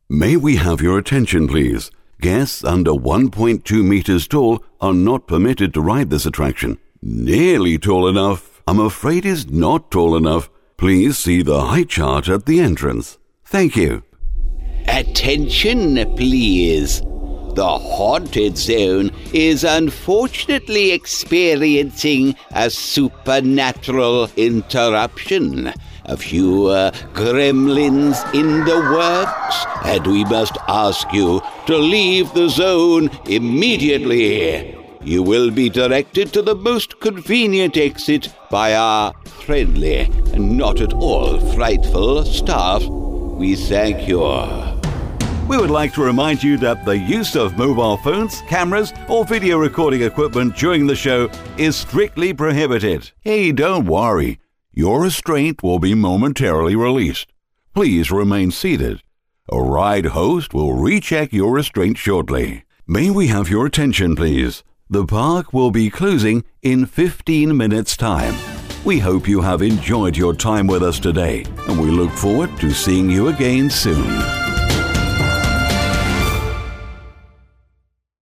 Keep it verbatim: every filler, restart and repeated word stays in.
May we have your attention, please? Guests under one point two meters tall are not permitted to ride this attraction. Nearly tall enough, I'm afraid is not tall enough. Please see the height chart at the entrance. Thank you. Attention, please. The haunted zone is unfortunately experiencing a supernatural interruption. A few uh, gremlins in the works, and we must ask you to leave the zone immediately. You will be directed to the most convenient exit by our friendly and not at all frightful staff. We thank you. We would like to remind you that the use of mobile phones, cameras, or video recording equipment during the show is strictly prohibited. Hey, don't worry. Your restraint will be momentarily released. Please remain seated. A ride host will recheck your restraint shortly. May we have your attention, please? The park will be closing in fifteen minutes' time. We hope you have enjoyed your time with us today, and we look forward to seeing you again soon.